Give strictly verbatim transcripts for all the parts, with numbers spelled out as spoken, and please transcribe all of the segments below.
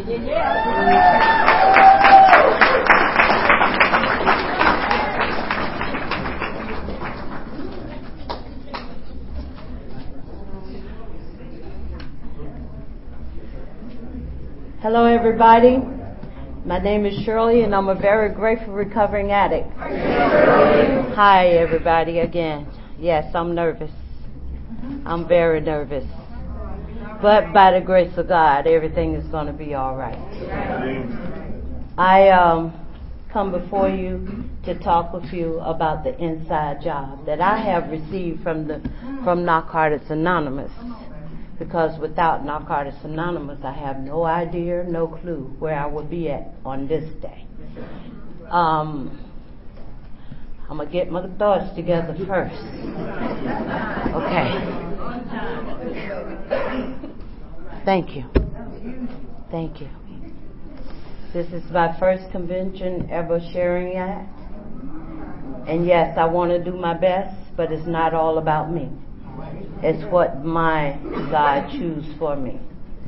Hello, everybody. My name is Shirley, and I'm a very grateful recovering addict. Hi, everybody, again. Yes, I'm nervous. I'm very nervous. But by the grace of God, everything is going to be all right. I um, come before you to talk with you about the inside job that I have received from the from Narcotics Anonymous. Because without Narcotics Anonymous, I have no idea, no clue where I would be at on this day. Um, I'm going to get my thoughts together first. Okay. Thank you. Thank you. This is my first convention ever sharing at. And yes, I want to do my best, but it's not all about me. It's what my God choose for me.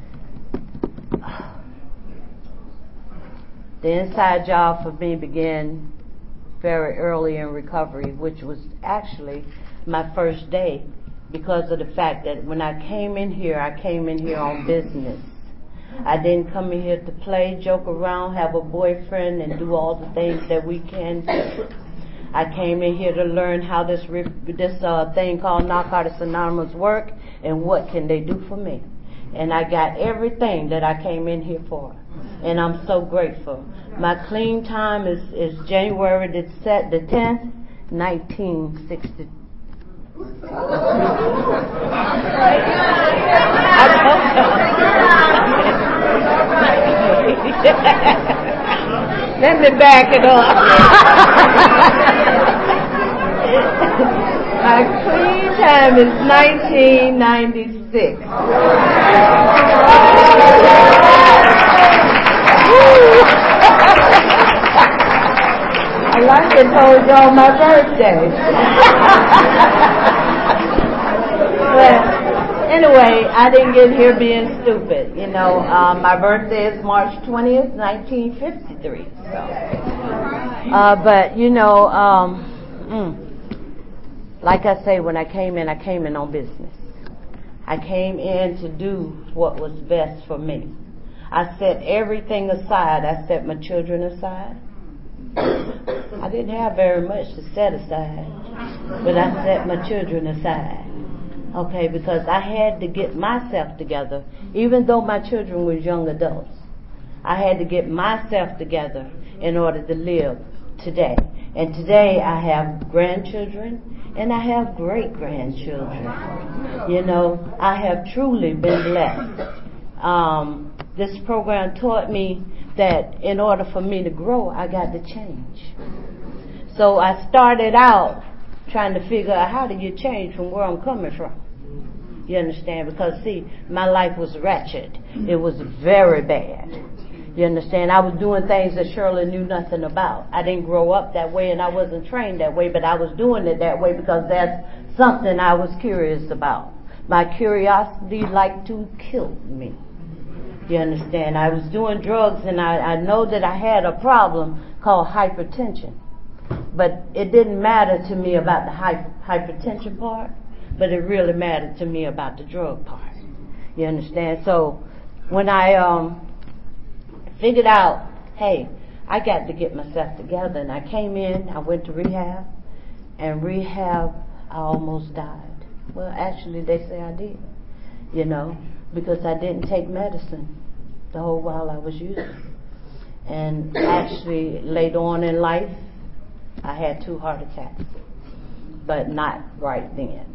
The inside job for me began very early in recovery, which was actually my first day because of the fact that when I came in here, I came in here on business. I didn't come in here to play, joke around, have a boyfriend, and do all the things that we can do. I came in here to learn how this this uh, thing called Narcotics Anonymous work and what can they do for me. And I got everything that I came in here for. And I'm so grateful. My clean time is, is January the, set, the tenth, nineteen sixty. Let me back it up. My clean time is nineteen ninety-six. I like to told y'all my birthday. But anyway, I didn't get here being stupid. You know, um, my birthday is March twentieth, nineteen fifty-three. So, uh, but you know, um, mm, like I say, when I came in, I came in on business. I came in to do what was best for me. I set everything aside. I set my children aside. I didn't have very much to set aside, but I set my children aside. Okay, because I had to get myself together, even though my children were young adults. I had to get myself together in order to live today. And today I have grandchildren and I have great-grandchildren. You know, I have truly been blessed. Um, this program taught me that in order for me to grow, I got to change. So I started out trying to figure out how do you change from where I'm coming from. You understand? Because, see, my life was ratchet. It was very bad. You understand? I was doing things that Shirley knew nothing about. I didn't grow up that way and I wasn't trained that way, but I was doing it that way because that's something I was curious about. My curiosity liked to kill me. You understand? I was doing drugs and I, I know that I had a problem called hypertension. But it didn't matter to me about the hy- hypertension part, but it really mattered to me about the drug part. You understand? So when I um, figured out, hey, I got to get myself together, and I came in, I went to rehab, and rehab, I almost died. Well, actually, they say I did, you know, because I didn't take medicine the whole while I was using. And actually, later on in life, I had two heart attacks, but not right then.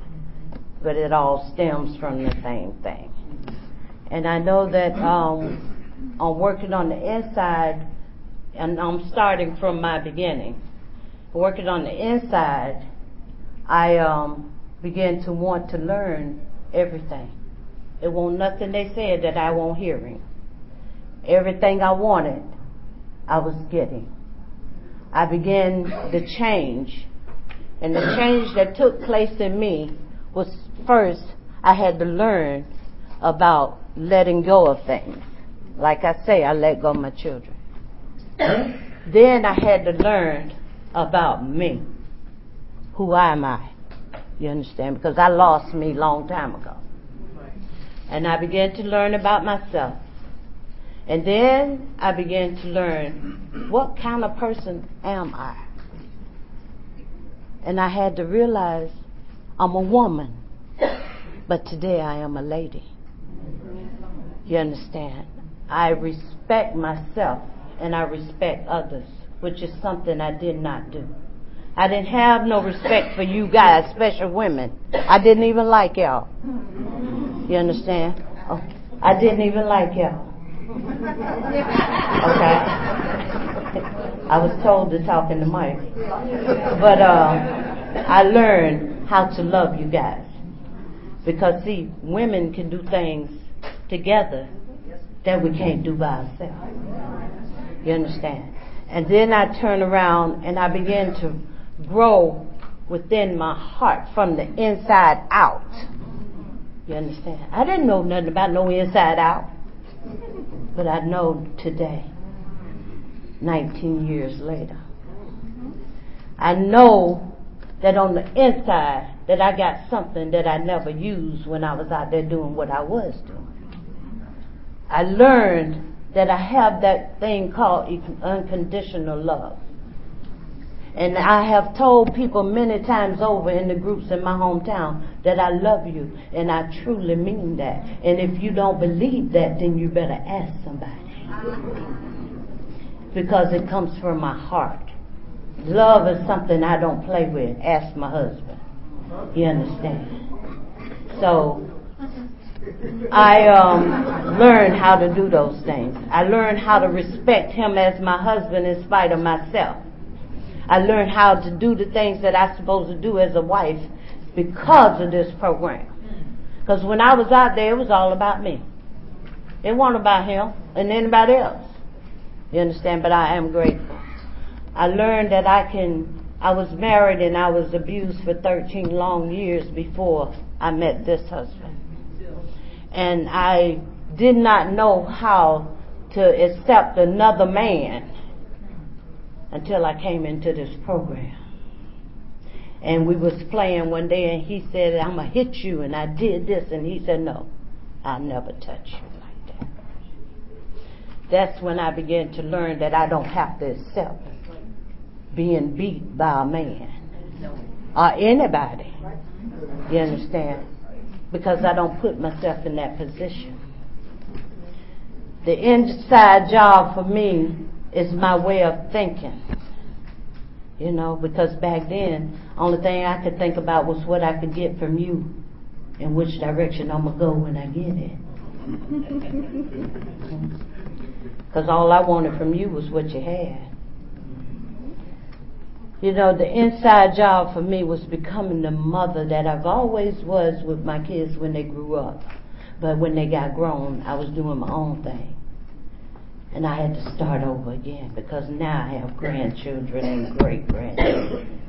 But it all stems from the same thing. And I know that um, I'm working on the inside, and I'm starting from my beginning. Working on the inside, I um, began to want to learn everything. It won't nothing they said that I won't hearing. Everything I wanted, I was getting. I began to change. And the change that took place in me was, first, I had to learn about letting go of things. Like I say, I let go of my children. Then I had to learn about me. Who am I? You understand? Because I lost me a long time ago. And I began to learn about myself. And then I began to learn, what kind of person am I? And I had to realize I'm a woman, but today I am a lady. You understand? I respect myself and I respect others, which is something I did not do. I didn't have no respect for you guys, especially women. I didn't even like y'all. You understand? Oh, I didn't even like y'all. Okay? I was told to talk in the mic. But uh, I learned how to love you guys. Because, see, women can do things together that we can't do by ourselves. You understand? And then I turned around and I began to grow within my heart from the inside out. You understand? I didn't know nothing about no inside out. But I know today, nineteen years later. I know that on the inside that I got something that I never used when I was out there doing what I was doing. I learned that I have that thing called unconditional love. And I have told people many times over in the groups in my hometown that I love you, and I truly mean that. And if you don't believe that, then you better ask somebody. Because it comes from my heart. Love is something I don't play with. Ask my husband. You understand? So I um, learned how to do those things. I learned how to respect him as my husband in spite of myself. I learned how to do the things that I'm supposed to do as a wife because of this program. Because when I was out there, it was all about me. It wasn't about him and anybody else. You understand? But I am grateful. I learned that I can, I was married and I was abused for thirteen long years before I met this husband. And I did not know how to accept another man until I came into this program. And we was playing one day and he said, I'm going to hit you, and I did this, and he said, no, I'll never touch you like that. That's when I began to learn that I don't have to accept being beat by a man or anybody. You understand? Because I don't put myself in that position. The inside job for me is my way of thinking. You know, because back then, only thing I could think about was what I could get from you and which direction I'm going to go when I get it. Because all I wanted from you was what you had. You know, the inside job for me was becoming the mother that I've always was with my kids when they grew up. But when they got grown, I was doing my own thing. And I had to start over again because now I have grandchildren and great-grandchildren.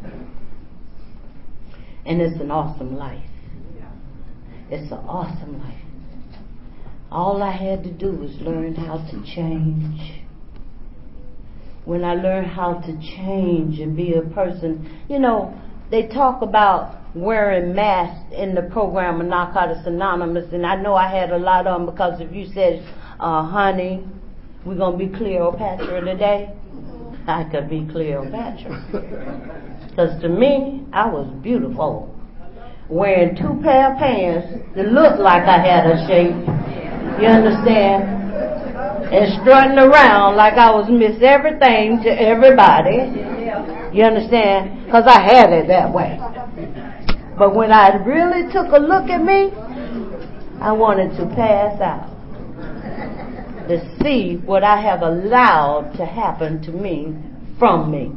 And it's an awesome life. It's an awesome life. All I had to do was learn how to change. When I learned how to change and be a person, you know, they talk about wearing masks in the program of Narcotics Anonymous, and I know I had a lot of them because if you said, uh, honey, we're going to be Cleopatra today, I could be Cleopatra. Because to me, I was beautiful. Wearing two pair of pants that looked like I had a shape. You understand? And strutting around like I was Miss Everything to everybody. You understand? Because I had it that way. But when I really took a look at me, I wanted to pass out. To see what I have allowed to happen to me from me.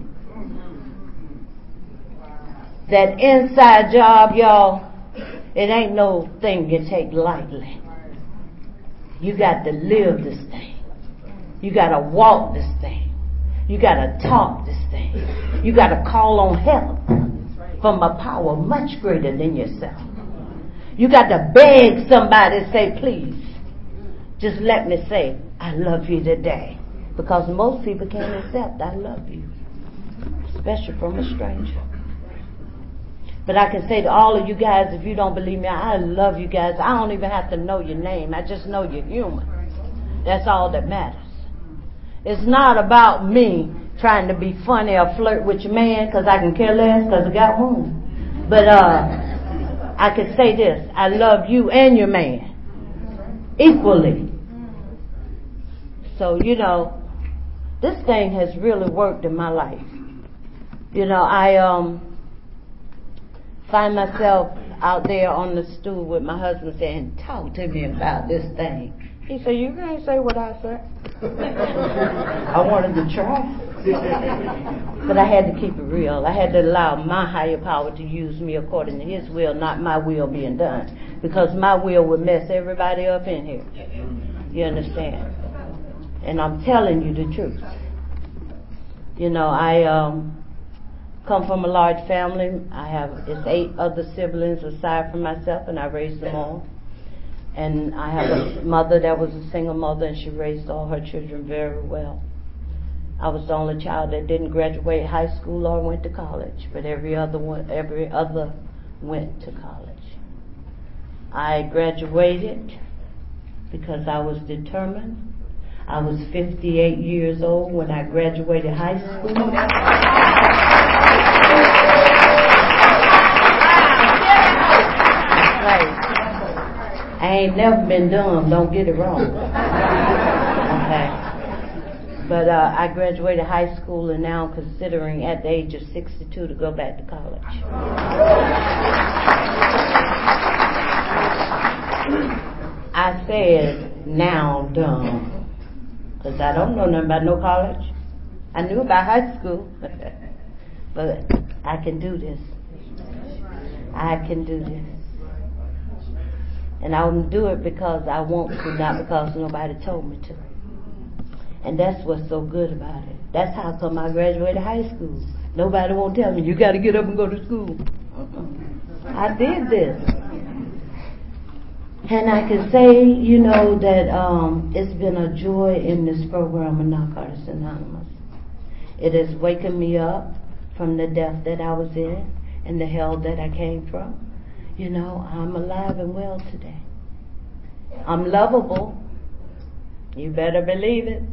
That inside job, y'all, it ain't no thing you take lightly. You got to live this thing. You got to walk this thing. You got to talk this thing. You got to call on help from a power much greater than yourself. You got to beg somebody to say, please, Just let me say, I love you today. Because most people can't accept I love you, especially from a stranger. But I can say to all of you guys, if you don't believe me, I love you guys. I don't even have to know your name. I just know you're human. That's all that matters. It's not about me trying to be funny or flirt with your man, because I can care less, because I got one. But uh, I can say this, I love you and your man equally. So, you know, this thing has really worked in my life. You know, I um find myself out there on the stool with my husband saying, talk to me about this thing. He said, you can't say what I said. I wanted to try. But I had to keep it real. I had to allow my higher power to use me according to his will, not my will being done. Because my will would mess everybody up in here. You understand? And I'm telling you the truth. You know, I um, come from a large family. I have it's eight other siblings aside from myself, and I raised them all. And I have a mother that was a single mother, and she raised all her children very well. I was the only child that didn't graduate high school or went to college, but every other one, every other went to college. I graduated because I was determined. I was fifty-eight years old when I graduated high school. That's right. I ain't never been dumb, don't get it wrong. Okay. But uh, I graduated high school, and now I'm considering at the age of sixty-two to go back to college. I said, now dumb. Because I don't know nothing about no college. I knew about high school. But I can do this. I can do this. And I will do it because I want to, not because nobody told me to. And that's what's so good about it. That's how come I graduated high school. Nobody won't tell me, you got to get up and go to school. Uh-uh. I did this. And I can say, you know, that um, it's been a joy in this program of Narcotics Anonymous. It has wakened me up from the death that I was in and the hell that I came from. You know, I'm alive and well today. I'm lovable. You better believe it.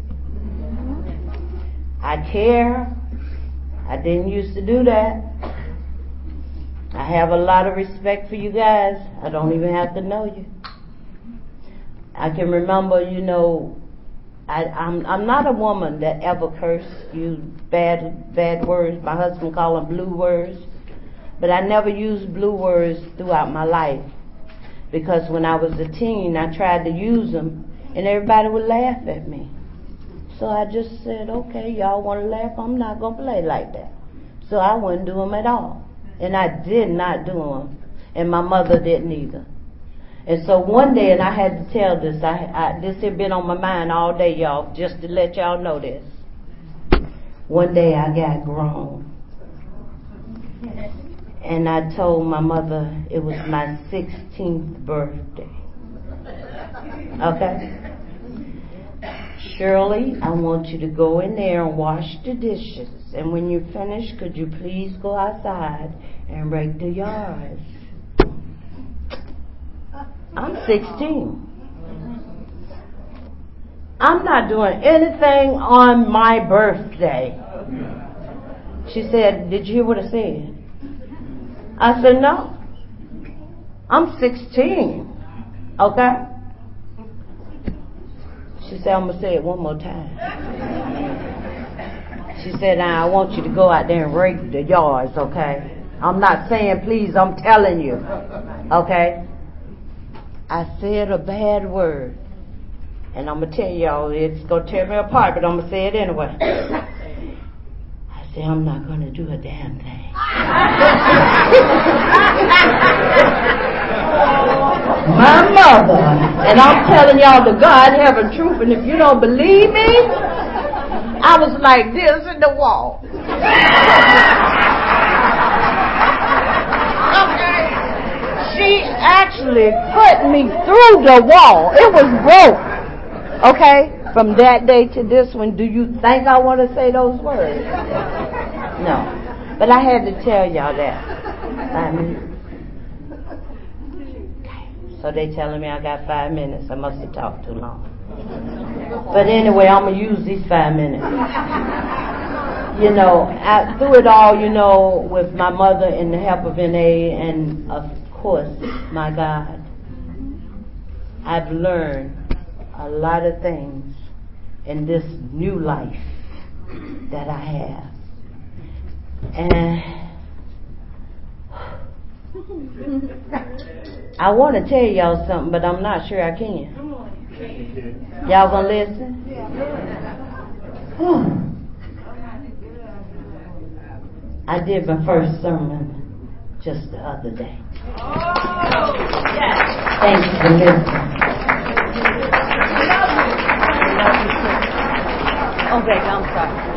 I care. I didn't used to do that. I have a lot of respect for you guys. I don't even have to know you. I can remember, you know, I, I'm I'm not a woman that ever cursed, use bad bad words. My husband called them blue words. But I never used blue words throughout my life. Because when I was a teen, I tried to use them, and everybody would laugh at me. So I just said, okay, y'all want to laugh? I'm not going to play like that. So I wouldn't do them at all. And I did not do them. And my mother didn't either. And so one day, and I had to tell this, I, I, this had been on my mind all day, y'all, just to let y'all know this. One day I got grown. And I told my mother it was my sixteenth birthday. Okay? Shirley, I want you to go in there and wash the dishes. And when you finish, could you please go outside and rake the yards? I'm sixteen. I'm not doing anything on my birthday. She said, did you hear what I said? I said, no. I'm sixteen. Okay? She said, I'm going to say it one more time. She said, now I want you to go out there and rake the yards, okay? I'm not saying please, I'm telling you. Okay? I said a bad word. And I'm going to tell y'all, it's going to tear me apart, but I'm going to say it anyway. I said, I'm not going to do a damn thing. My mother, and I'm telling y'all the God heaven truth, and if you don't believe me, I was like this in the wall. Okay. She actually put me through the wall. It was broke. Okay, from that day to this one, do you think I want to say those words? No. But I had to tell y'all that. Five minutes. Okay. So they telling me I got five minutes. I must have talked too long. But anyway, I'm going to use these five minutes. You know, I, through it all, you know, with my mother and the help of N A and, of course, my God, I've learned a lot of things in this new life that I have. And I want to tell y'all something, but I'm not sure I can. Y'all gonna listen? I did my first sermon just the other day. Thanks for listening. Oh, baby, I'm sorry.